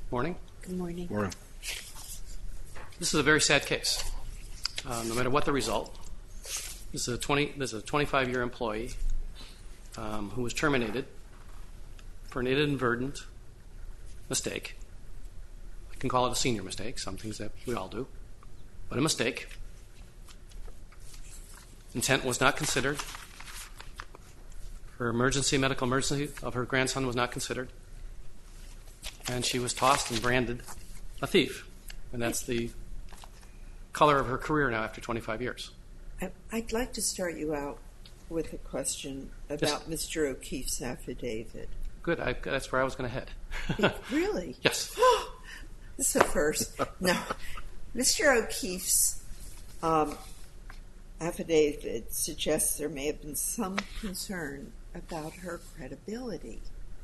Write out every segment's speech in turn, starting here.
Morning. Good morning. Morning. This is a very sad case. No matter what the result, this is a 25-year employee who was terminated for an inadvertent mistake. I can call it a senior mistake, some things that we all do, but a mistake. Intent was not considered. Her medical emergency of her grandson was not considered. And she was tossed and branded a thief. And that's the color of her career now after 25 years. I'd like to start you out with a question about Mr. O'Keefe's affidavit. Good. That's where I was going to head. Really? Yes. This is the first. No. Mr. O'Keefe's affidavit suggests there may have been some concern about her credibility.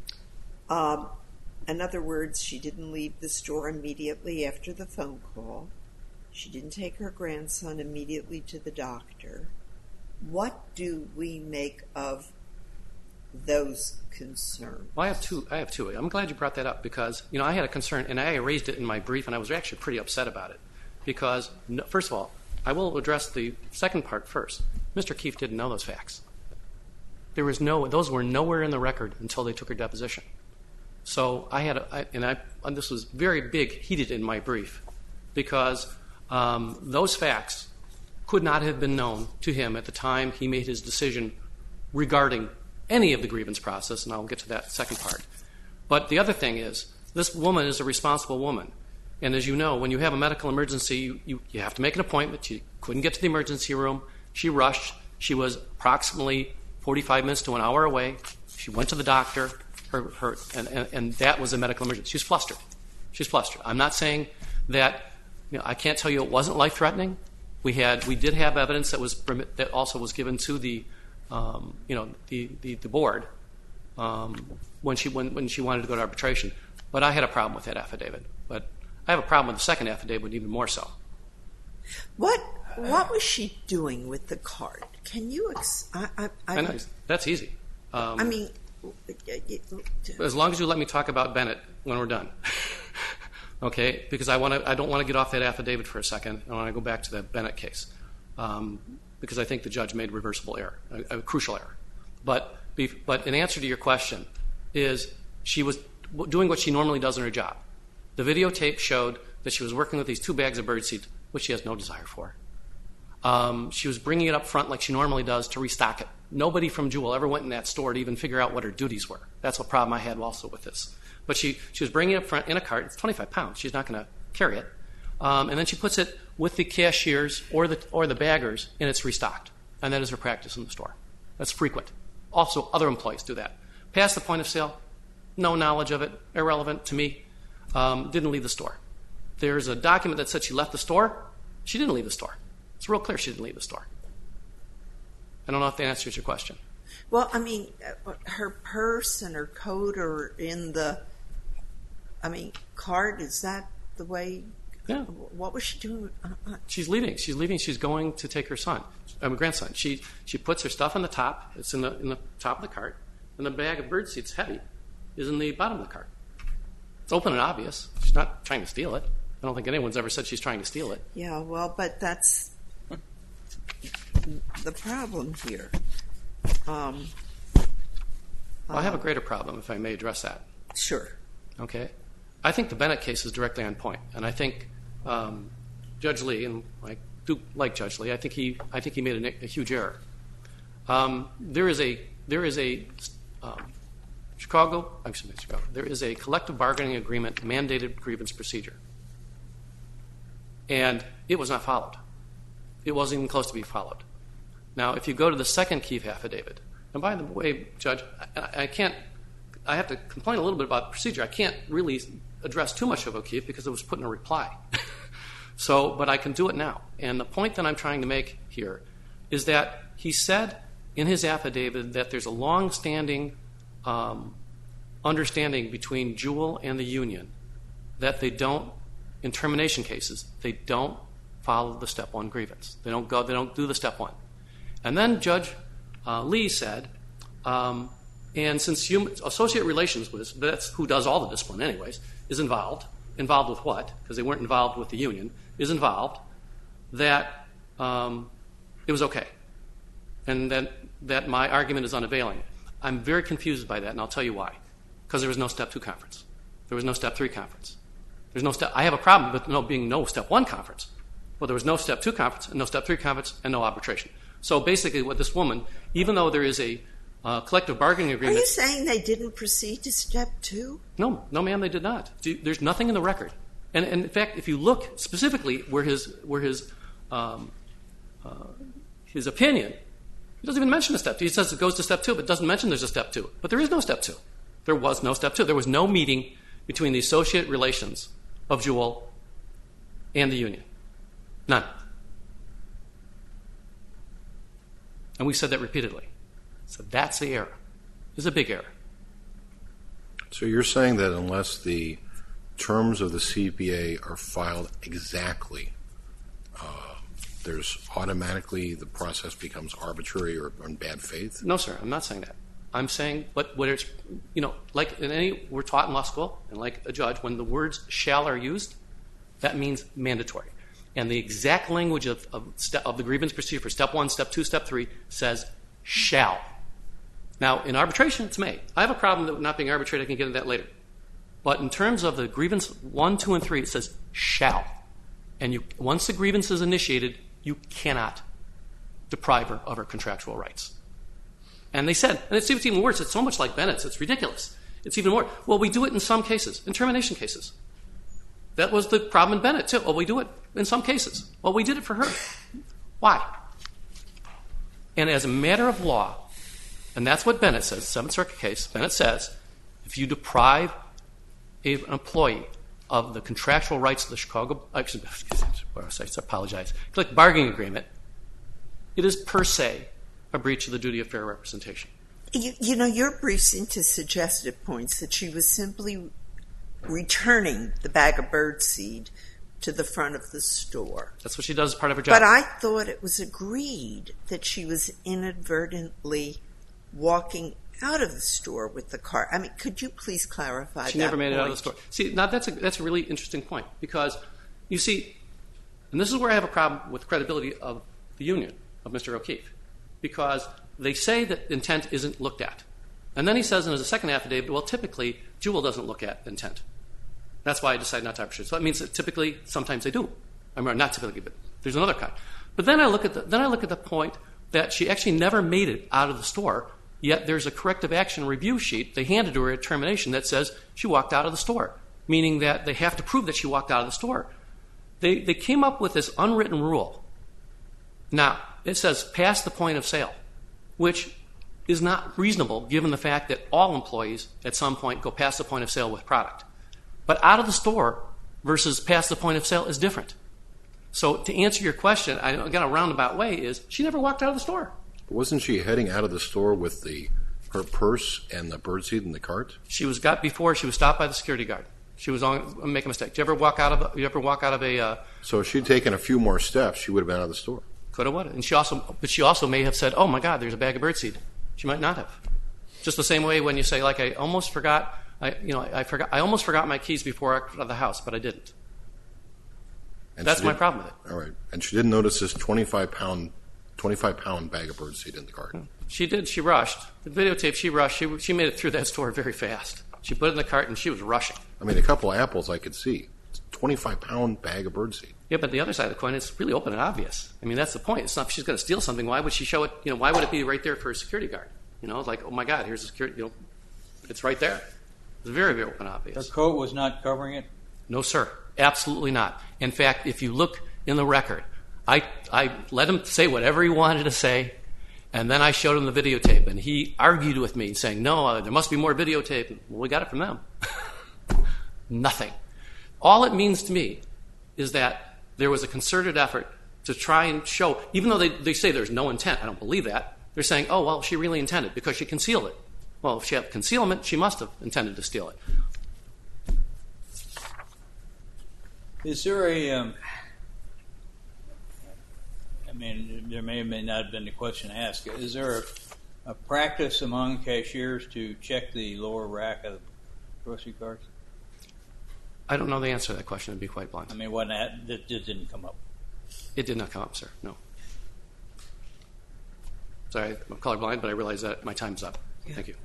In other words, she didn't leave the store immediately after the phone call. She didn't take her grandson immediately to the doctor. What do we make of those concerns? Well, I have two. I'm glad you brought that up because, I had a concern, and I raised it in my brief, and I was actually pretty upset about it. Because, first of all, I will address the second part first. Mr. O'Keefe didn't know those facts. Those were nowhere in the record until they took her deposition. So this was very big, heated in my brief, because those facts could not have been known to him at the time he made his decision regarding any of the grievance process, and I'll get to that second part. But the other thing is, this woman is a responsible woman. And as you know, when you have a medical emergency, you have to make an appointment. She couldn't get to the emergency room. She rushed. She was approximately 45 minutes to an hour away. She went to the doctor. And that was a medical emergency. She's flustered. I'm not saying that, I can't tell you it wasn't life-threatening. We did have evidence that also was given to the board when she wanted to go to arbitration. But I had a problem with that affidavit. But I have a problem with the second affidavit even more so. What was she doing with the card? Can you That's easy. As long as you let me talk about Bennett when we're done. Okay? Because I don't want to get off that affidavit for a second. I want to go back to the Bennett case. Because I think the judge made a reversible error, a crucial error. But in answer to your question is she was doing what she normally does in her job. The videotape showed that she was working with these 2 bags of birdseed, which she has no desire for. She was bringing it up front like she normally does to restock it. Nobody from Jewel ever went in that store to even figure out what her duties were. That's a problem I had also with this. But she was bringing it up front in a cart. It's 25 pounds. She's not going to carry it. And then she puts it with the cashiers or the baggers, and it's restocked. And that is her practice in the store. That's frequent. Also, other employees do that. Past the point of sale, no knowledge of it, irrelevant to me. Didn't leave the store. There's a document that said she left the store. She didn't leave the store. It's real clear she didn't leave the store. I don't know if that answers your question. Well, her purse and her coat are in the, cart. Is that the way? Yeah. What was she doing? She's leaving. She's going to take her grandson. She puts her stuff on the top. It's in the top of the cart. And the bag of birdseed, it's heavy, is in the bottom of the cart. It's open and obvious. She's not trying to steal it. I don't think anyone's ever said she's trying to steal it. Yeah, well, but that's the problem here. Well, I have a greater problem, if I may address that. Sure. Okay. I think the Bennett case is directly on point, and I think Judge Lee, and I do like Judge Lee, I think he made a huge error. There is a collective bargaining agreement mandated grievance procedure, and it was not followed. It wasn't even close to being followed. Now, if you go to the second Keefe affidavit, and by the way, Judge, I have to complain a little bit about the procedure. I can't really address too much of O'Keefe because it was put in a reply. But I can do it now. And the point that I'm trying to make here is that he said in his affidavit that there's a long-standing understanding between Jewel and the union that they don't, in termination cases, they don't follow the step one grievance. They don't do the step one. And then Judge Lee said, and since associate relations, that's who does all the discipline anyways, is involved, involved with what, because they weren't involved with the union, is involved, that it was okay. And that my argument is unavailing. I'm very confused by that, and I'll tell you why. Because there was no Step 2 conference. There was no Step 3 conference. I have a problem with being no Step 1 conference. Well, there was no Step 2 conference, and no Step 3 conference, and no arbitration. So basically what this woman, even though there is a collective bargaining agreement... Are you saying they didn't proceed to Step 2? No, ma'am, they did not. There's nothing in the record. And in fact, if you look specifically where his opinion, he doesn't even mention a Step 2. He says it goes to Step 2, but doesn't mention there's a Step 2. But there is no Step 2. There was no Step 2. There was no meeting between the associate relations of Jewel and the union. None. And we said that repeatedly. So that's the error. It's a big error. So you're saying that unless the terms of the CBA are filed exactly, there's automatically the process becomes arbitrary or in bad faith? No, sir, I'm not saying that. I'm saying, but when it's, like we're taught in law school, and like a judge, when the words shall are used, that means mandatory. And the exact language of the grievance procedure for Step 1, Step 2, Step 3 says shall. Now, in arbitration, it's may. I have a problem with not being arbitrated. I can get into that later. But in terms of the grievance 1, 2, and 3, it says shall. And once the grievance is initiated, you cannot deprive her of her contractual rights. And they said, and it's even worse, it's so much like Bennett's, it's ridiculous. It's even more. Well, we do it in some cases, in termination cases. That was the problem in Bennett, too. Well, we do it in some cases. Well, we did it for her. Why? And as a matter of law, and that's what Bennett says, 7th Circuit case, Bennett says, if you deprive an employee of the contractual rights of the Chicago, collective bargaining agreement, it is per se a breach of the duty of fair representation. Your brief seemed to suggest at points that she was simply returning the bag of birdseed to the front of the store. That's what she does as part of her job. But I thought it was agreed that she was inadvertently walking out of the store with the cart. I mean, could you please clarify that? She never made it out of the store. See, now that's a really interesting point, because you see, and this is where I have a problem with the credibility of the union, of Mr. O'Keefe, because they say that intent isn't looked at. And then he says in his second affidavit, well, typically, Jewel doesn't look at intent. That's why I decided not to arbitrate. So that means that typically, sometimes they do. I mean, not typically, but there's another kind. But then I look at the point that she actually never made it out of the store, yet there's a corrective action review sheet they handed to her at termination that says she walked out of the store, meaning that they have to prove that she walked out of the store. They came up with this unwritten rule. Now, it says past the point of sale, which is not reasonable given the fact that all employees at some point go past the point of sale with product. But out of the store versus past the point of sale is different. So to answer your question, I got a roundabout way, is she never walked out of the store. Wasn't she heading out of the store with her purse and the birdseed in the cart? Before she was stopped by the security guard. She was on, make a mistake. Did you ever walk out of a So if she'd taken a few more steps, she would have been out of the store. Could have, would have. And she also may have said, oh my God, there's a bag of birdseed. She might not have. Just the same way when you say, like, I almost forgot my keys before I got out of the house, but I didn't. And that's my problem with it. All right. And she didn't notice this 25-pound bag of birdseed in the cart. She did. She rushed. The videotape, she rushed. She made it through that store very fast. She put it in the cart, and she was rushing. I mean, a couple of apples I could see. It's a 25-pound bag of birdseed. Yeah, but the other side of the coin is really open and obvious. I mean, that's the point. It's not if she's going to steal something. Why would she show it? Why would it be right there for a security guard? It's like, oh my God, here's a security. It's right there. It's very, very open and obvious. Her coat was not covering it? No, sir. Absolutely not. In fact, if you look in the record, I let him say whatever he wanted to say, and then I showed him the videotape, and he argued with me, saying, no, there must be more videotape. Well, we got it from them. Nothing. All it means to me is that there was a concerted effort to try and show, even though they say there's no intent, I don't believe that, they're saying, oh, well, she really intended because she concealed it. Well, if she had concealment, she must have intended to steal it. Is there there may or may not have been the question asked. Is there a practice among cashiers to check the lower rack of grocery carts? I don't know the answer to that question, to be quite blunt. I mean, that didn't come up. It did not come up, sir, no. Sorry, I'm colorblind, but I realize that my time's up. Yeah. Thank you.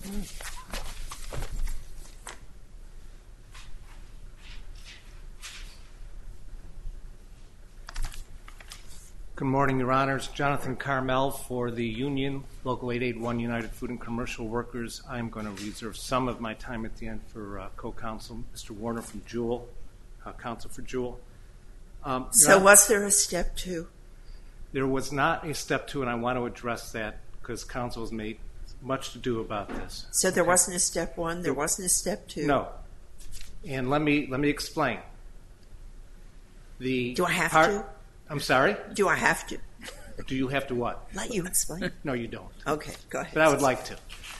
Good morning, Your Honors. Jonathan Carmel for the union, Local 881 United Food and Commercial Workers. I'm going to reserve some of my time at the end for co-counsel, Mr. Warner from Jewel, counsel for Jewel. So was there a step 2? There was not a step 2, and I want to address that because counsel has made much to do about this. So there wasn't a step 1, there wasn't a step 2? No. And let me explain. Do I have to? I'm sorry? Do I have to? Do you have to what? Let you explain. No, you don't. Okay, go ahead. But I would like to.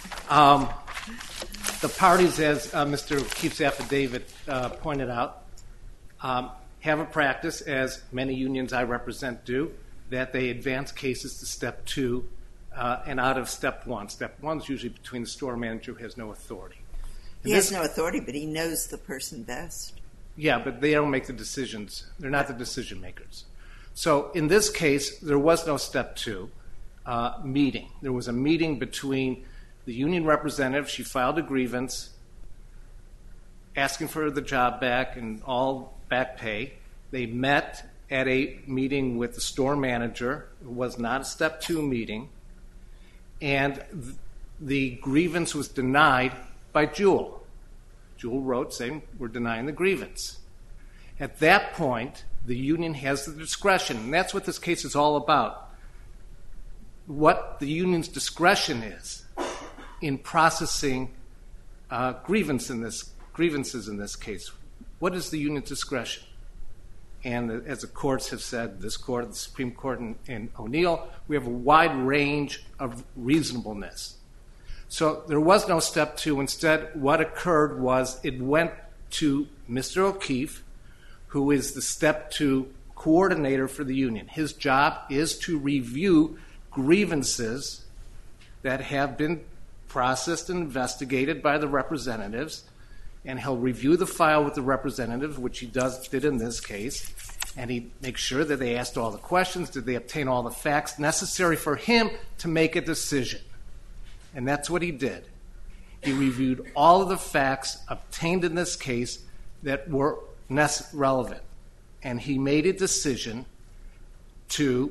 The parties, as Mr. O'Keefe's affidavit pointed out, have a practice, as many unions I represent do, that they advance cases to step 2 and out of step 1. Step 1 is usually between the store manager who has no authority. He has no authority, but he knows the person best. Yeah, but they don't make the decisions. They're not the decision makers. So in this case, there was no step 2 meeting. There was a meeting between the union representative. She filed a grievance asking for the job back and all back pay. They met at a meeting with the store manager. It was not a step 2 meeting. And the grievance was denied by Jewel. Jewel wrote saying, we're denying the grievance. At that point, the union has the discretion, and that's what this case is all about. What the union's discretion is in processing grievances in this case. What is the union's discretion? And as the courts have said, this court, the Supreme Court in O'Neill, we have a wide range of reasonableness. So there was no step 2. Instead, what occurred was it went to Mr. O'Keefe, who is the step 2 coordinator for the union. His job is to review grievances that have been processed and investigated by the representatives, and he'll review the file with the representatives, which he did in this case, and he makes sure that they asked all the questions, did they obtain all the facts necessary for him to make a decision. And that's what he did. He reviewed all of the facts obtained in this case that were relevant, and he made a decision to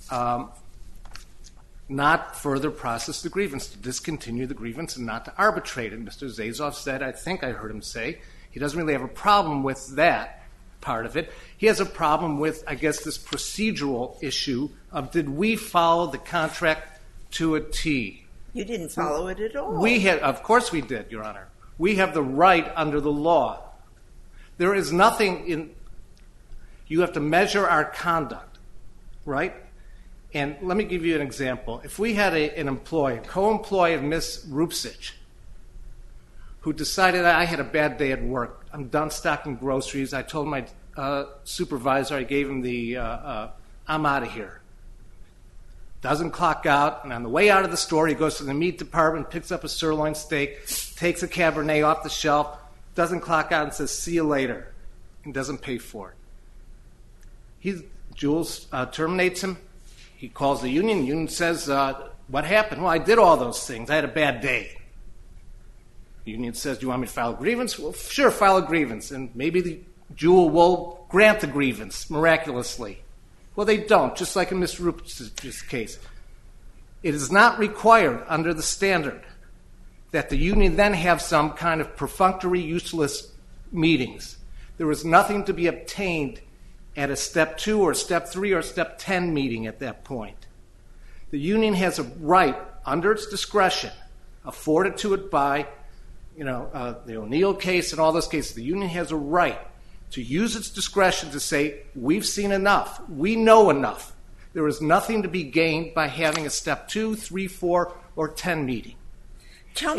not further process the grievance, to discontinue the grievance and not to arbitrate it. Mr. Zazoff said, I think I heard him say, he doesn't really have a problem with that part of it. He has a problem with, I guess, this procedural issue of did we follow the contract to a T? You didn't follow it at all. Of course we did, Your Honor. We have the right under the law. There is nothing in, you have to measure our conduct, right? And let me give you an example. If we had an employee, a co-employee of Ms. Rupsich, who decided I had a bad day at work, I'm done stocking groceries, I told my supervisor, I gave him the, I'm out of here. Doesn't clock out, and on the way out of the store, he goes to the meat department, picks up a sirloin steak, takes a Cabernet off the shelf, doesn't clock out and says, see you later, and doesn't pay for it. Jules terminates him. He calls the union. The union says, what happened? Well, I did all those things. I had a bad day. The union says, do you want me to file a grievance? Well, sure, file a grievance, and maybe the Jewel will grant the grievance miraculously. Well, they don't, just like in Ms. Rupich's case. It is not required under the standard that the union then have some kind of perfunctory, useless meetings. There is nothing to be obtained at a step 2 or step 3 or step 10 meeting at that point. The union has a right, under its discretion, afforded to it by the O'Neill case and all those cases. The union has a right to use its discretion to say, we've seen enough, we know enough. There is nothing to be gained by having a step 2, 3, 4, or 10 meeting. Tell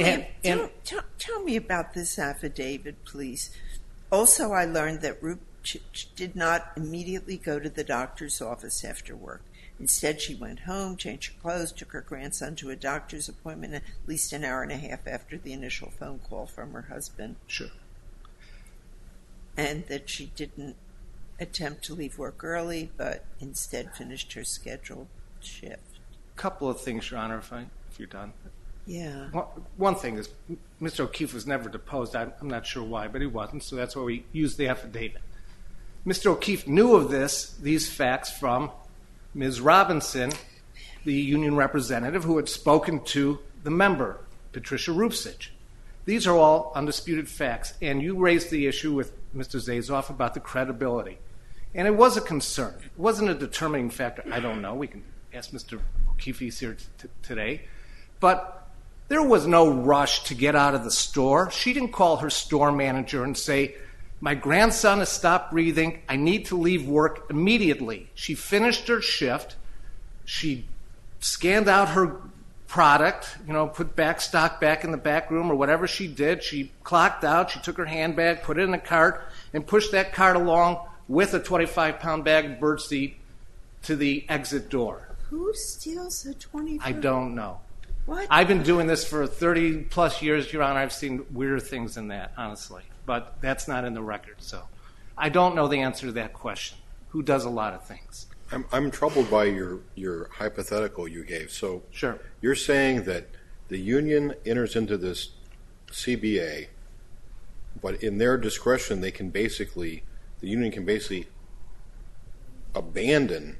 me about this affidavit, please. Also, I learned that Rupich did not immediately go to the doctor's office after work. Instead, she went home, changed her clothes, took her grandson to a doctor's appointment at least an hour and a half after the initial phone call from her husband. Sure. and that she didn't attempt to leave work early, but instead finished her scheduled shift. A couple of things, Your Honor, if you're done. Yeah. One thing is, Mr. O'Keefe was never deposed. I'm not sure why, but he wasn't, so that's why we used the affidavit. Mr. O'Keefe knew of these facts from Ms. Robinson, the union representative who had spoken to the member, Patricia Rupsich. These are all undisputed facts, and you raised the issue with Mr. Zazoff about the credibility. And it was a concern. It wasn't a determining factor. I don't know. We can ask Mr. O'Keefe, he's here today. But there was no rush to get out of the store. She didn't call her store manager and say, my grandson has stopped breathing. I need to leave work immediately. She finished her shift. She scanned out her product, put stock back in the back room or whatever she did. She clocked out. She took her handbag, put it in a cart, and pushed that cart along with a 25-pound bag of birdseed to the exit door. Who steals a 25? I don't know. What? I've been doing this for 30-plus years, Your Honor. I've seen weirder things than that, honestly. But that's not in the record. So I don't know the answer to that question. Who does a lot of things? I'm troubled by your hypothetical you gave. So Sure. You're saying that the union enters into this CBA, but in their discretion, the union can basically abandon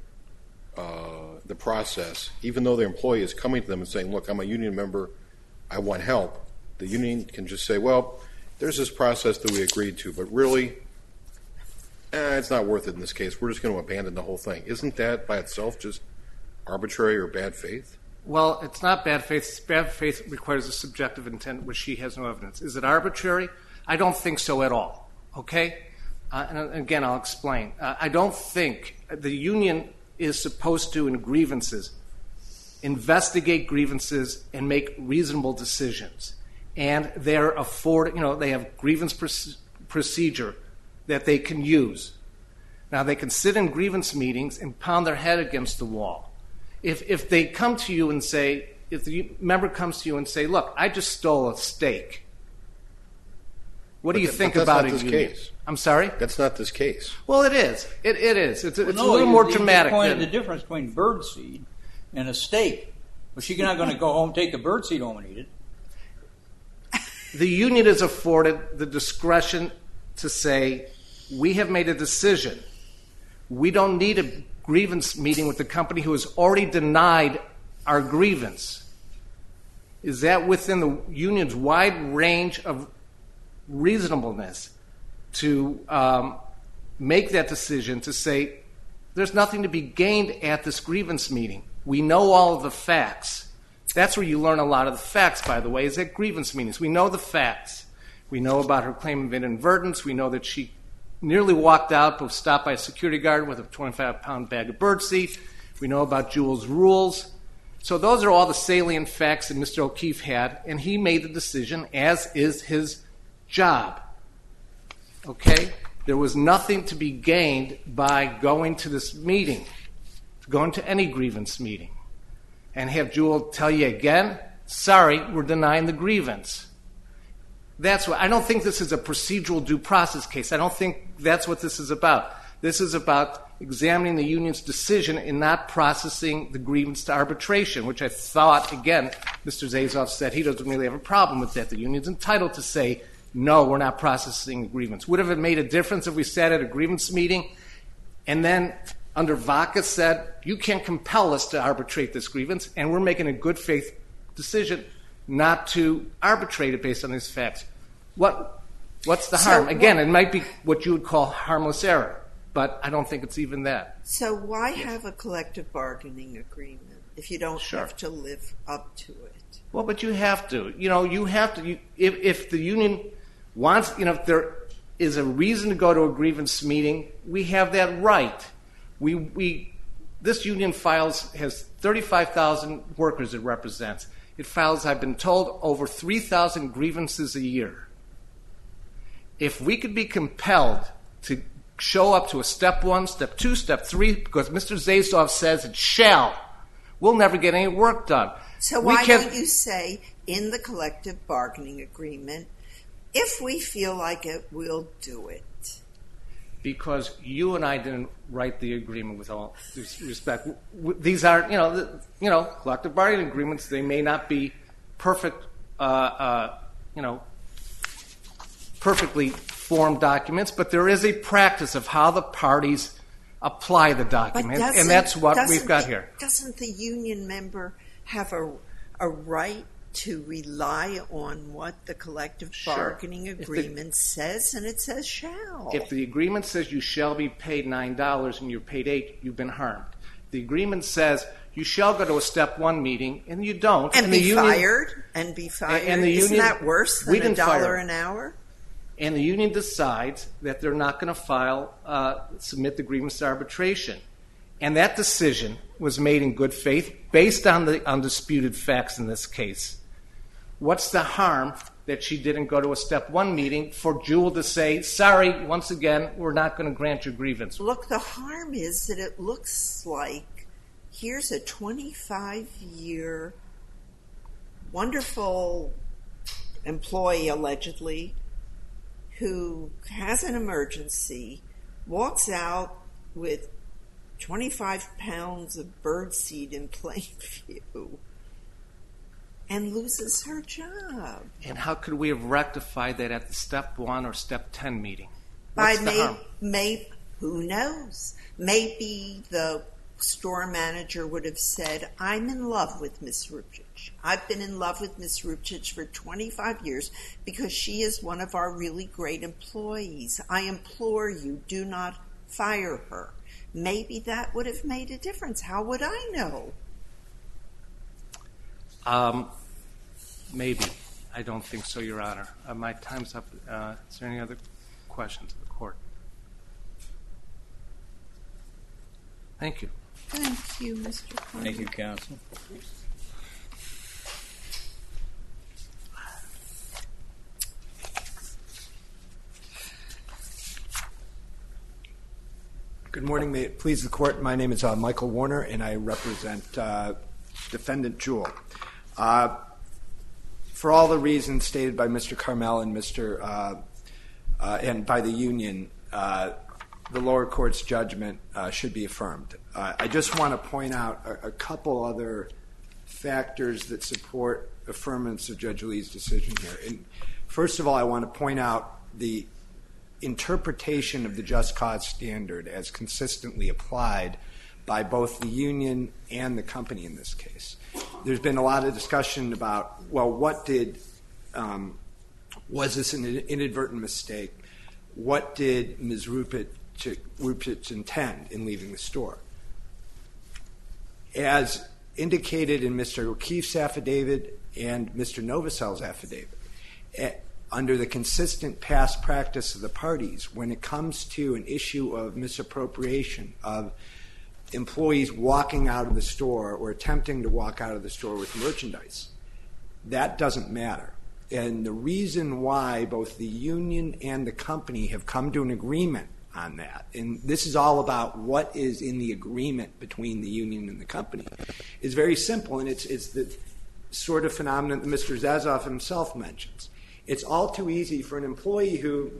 the process, even though the employee is coming to them and saying, look, I'm a union member, I want help. The union can just say, well, there's this process that we agreed to, but really, it's not worth it in this case. We're just going to abandon the whole thing. Isn't that by itself just arbitrary or bad faith? Well, it's not bad faith. Bad faith requires a subjective intent, which she has no evidence. Is it arbitrary? I don't think so at all. Okay? And again, I'll explain. I don't think the union is supposed to, in grievances, investigate grievances and make reasonable decisions. And they're they have grievance procedure that they can use. Now, they can sit in grievance meetings and pound their head against the wall. If they come to you and say, if the member comes to you and say, look, I just stole a steak. What do you think about it? That's not this case. I'm sorry? That's not this case. Well, it is. It is. It's a little more dramatic. You pointed the difference between birdseed and a steak. Well, she's not going to go home, take the birdseed home and eat it. The union is afforded the discretion to say, we have made a decision. We don't need a grievance meeting with the company who has already denied our grievance. Is that within the union's wide range of reasonableness to make that decision to say, there's nothing to be gained at this grievance meeting. We know all of the facts. That's where you learn a lot of the facts, by the way, is at grievance meetings. We know the facts. We know about her claim of inadvertence. We know that she nearly walked out but was stopped by a security guard with a 25-pound bag of birdseed. We know about Jewel's rules. So those are all the salient facts that Mr. O'Keefe had, and he made the decision, as is his job. Okay? There was nothing to be gained by going to this meeting, going to any grievance meeting, and have Jewel tell you again, sorry, we're denying the grievance. That's what I don't think this is a procedural due process case. I don't think that's what this is about. This is about examining the union's decision in not processing the grievance to arbitration, which I thought, again, Mr. Zazoff said he doesn't really have a problem with that. The union's entitled to say, no, we're not processing the grievance. Would have it made a difference if we sat at a grievance meeting and then under VACA said, you can't compel us to arbitrate this grievance, and we're making a good faith decision not to arbitrate it based on these facts. What's the harm? Again, it might be what you would call harmless error, but I don't think it's even that. So why have a collective bargaining agreement if you don't Sure. have to live up to it? Well, but you have to. You have to. If the union wants, if there is a reason to go to a grievance meeting, we have that right. This union has 35,000 workers it represents. It files, I've been told, over 3,000 grievances a year. If we could be compelled to show up to a step 1, step 2, step 3, because Mr. Zazoff says it shall, we'll never get any work done. So why don't you say in the collective bargaining agreement, if we feel like it, we'll do it? because you and I didn't write the agreement with all due respect. These are, collective bargaining agreements. They may not be perfect, perfectly formed documents, but there is a practice of how the parties apply the document, and that's what we've got here. Doesn't the union member have a right to rely on what the collective bargaining agreement says, and it says shall? If the agreement says you shall be paid $9 and you're paid $8, you've been harmed. The agreement says you shall go to a step 1 meeting, and you don't. And be fired? And the union, isn't that worse than $1 an hour? And the union decides that they're not going to submit the grievance to arbitration. And that decision was made in good faith based on the undisputed facts in this case. What's the harm that she didn't go to a step 1 meeting for Jewel to say, sorry, once again, we're not going to grant your grievance? Look, the harm is that it looks like here's a 25-year wonderful employee, allegedly, who has an emergency, walks out with 25 pounds of birdseed in plain view, and loses her job. And how could we have rectified that at the step 1 or step 10 meeting? Who knows? Maybe the store manager would have said, I'm in love with Miss Rupchich. I've been in love with Miss Rupchich for 25 years because she is one of our really great employees. I implore you, do not fire her. Maybe that would have made a difference. How would I know? Maybe. I don't think so, Your Honor. My time's up. Is there any other questions of the court? Thank you. Thank you, Mr. Carter. Thank you, counsel. Good morning. May it please the court. My name is Michael Warner, and I represent Defendant Jewel. For all the reasons stated by Mr. Carmel and and by the union, the lower court's judgment should be affirmed. I just want to point out a couple other factors that support affirmance of Judge Lee's decision here. And first of all, I want to point out the interpretation of the just cause standard as consistently applied by both the union and the company in this case. There's been a lot of discussion about, well, was this an inadvertent mistake? What did Ms. Rupchich intend in leaving the store? As indicated in Mr. O'Keefe's affidavit and Mr. Novosel's affidavit, under the consistent past practice of the parties, when it comes to an issue of misappropriation, of employees walking out of the store or attempting to walk out of the store with merchandise, that doesn't matter. And the reason why both the union and the company have come to an agreement on that, and this is all about what is in the agreement between the union and the company, is very simple, and it's the sort of phenomenon that Mr. Zazoff himself mentions. It's all too easy for an employee who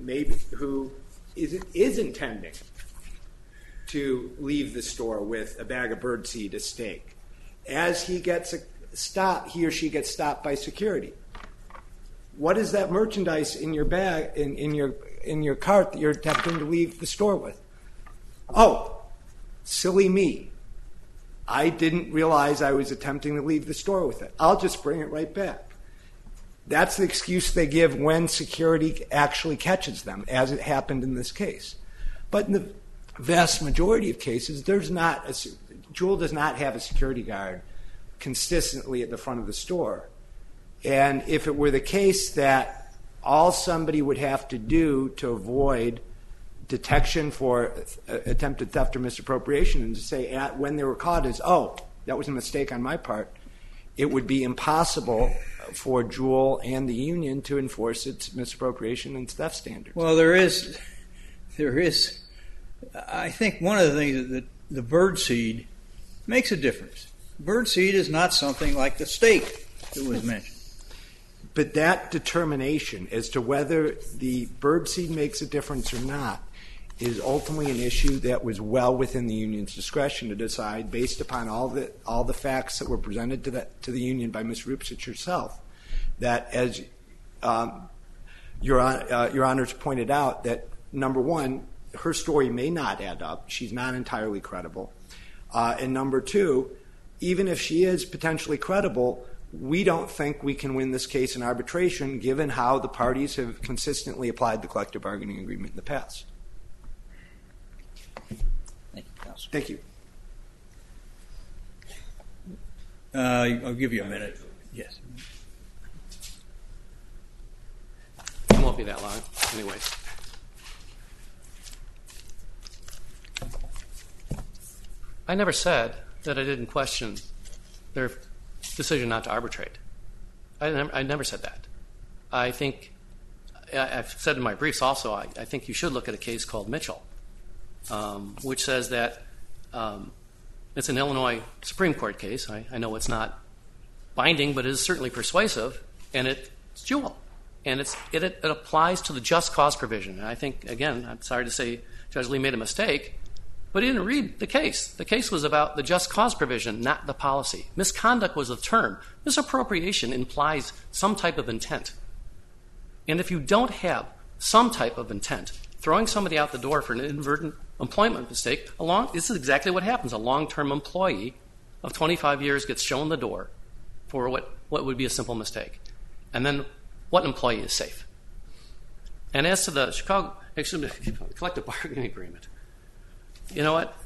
is intending to leave the store with a bag of birdseed, a steak. As he gets stopped, he or she gets stopped by security. What is that merchandise in your bag, in your cart that you're attempting to leave the store with? Oh, silly me. I didn't realize I was attempting to leave the store with it. I'll just bring it right back. That's the excuse they give when security actually catches them, as it happened in this case. But in the vast majority of cases, Jewel does not have a security guard consistently at the front of the store. And if it were the case that all somebody would have to do to avoid detection for attempted theft or misappropriation, and to say when they were caught is, oh, that was a mistake on my part, it would be impossible for Jewel and the union to enforce its misappropriation and theft standards. Well, there is. I think one of the things that the birdseed makes a difference. Birdseed is not something like the steak that was mentioned. But that determination as to whether the birdseed makes a difference or not is ultimately an issue that was well within the union's discretion to decide based upon all the facts that were presented to the union by Ms. Rupcich herself. That, as Your Honors pointed out, that number one, her story may not add up. She's not entirely credible. And number two, even if she is potentially credible, we don't think we can win this case in arbitration given how the parties have consistently applied the collective bargaining agreement in the past. Thank you, Counsel. Thank you. I'll give you a minute. Yes. It won't be that long, anyways. I never said that I didn't question their decision not to arbitrate. I never said that. I think, I've said in my briefs also, I think you should look at a case called Mitchell, which says that it's an Illinois Supreme Court case. I know it's not binding, but it is certainly persuasive, and it's Jewell. And it applies to the just cause provision. And I think, again, I'm sorry to say Judge Lee made a mistake, but he didn't read the case. The case was about the just cause provision, not the policy. Misconduct was a term. Misappropriation implies some type of intent. And if you don't have some type of intent, throwing somebody out the door for an inadvertent employment mistake, this is exactly what happens. A long-term employee of 25 years gets shown the door for what would be a simple mistake. And then what employee is safe? And as to the collective bargaining agreement, you know what?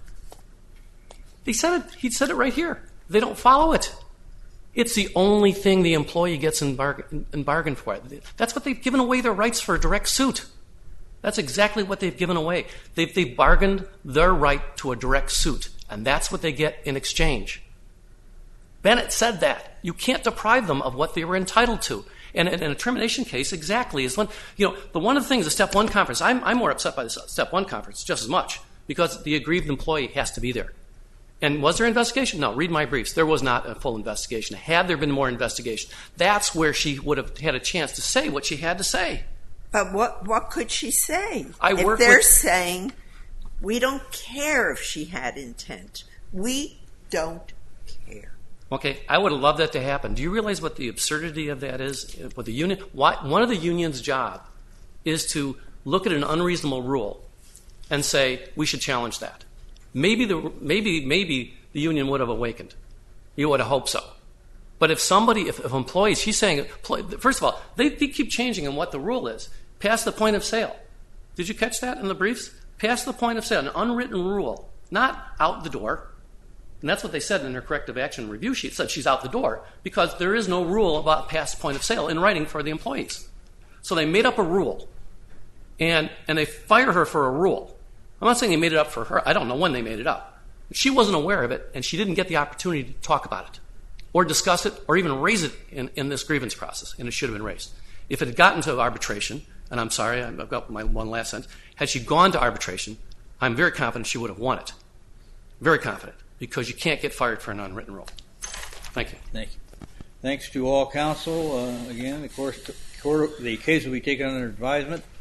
He said it right here. They don't follow it. It's the only thing the employee gets in bargain for. That's what they've given away their rights for a direct suit. That's exactly what they've given away. They've bargained their right to a direct suit, and that's what they get in exchange. Bennett said that. You can't deprive them of what they were entitled to. And in a termination case, exactly, is when, one of the things, the Step 1 conference, I'm more upset by the Step 1 conference just as much, because the aggrieved employee has to be there. And was there investigation? No, read my briefs. There was not a full investigation. Had there been more investigation, that's where she would have had a chance to say what she had to say. But what could she say? If they're saying, we don't care if she had intent. We don't care. Okay, I would have loved that to happen. Do you realize what the absurdity of that is? With the union, one of the union's job is to look at an unreasonable rule and say, we should challenge that. Maybe the union would have awakened. You would have hoped so. But if employees, she's saying, first of all, they keep changing on what the rule is. Past the point of sale. Did you catch that in the briefs? Past the point of sale, an unwritten rule, not out the door. And that's what they said in her corrective action review sheet. It said she's out the door because there is no rule about past point of sale in writing for the employees. So they made up a rule, and they fired her for a rule. I'm not saying they made it up for her. I don't know when they made it up. She wasn't aware of it, and she didn't get the opportunity to talk about it or discuss it or even raise it in this grievance process, and it should have been raised. If it had gotten to arbitration, and I'm sorry, I've got my one last sentence, had she gone to arbitration, I'm very confident she would have won it. Very confident, because you can't get fired for an unwritten rule. Thank you. Thank you. Thanks to all counsel. Again, of course, the case will be taken under advisement.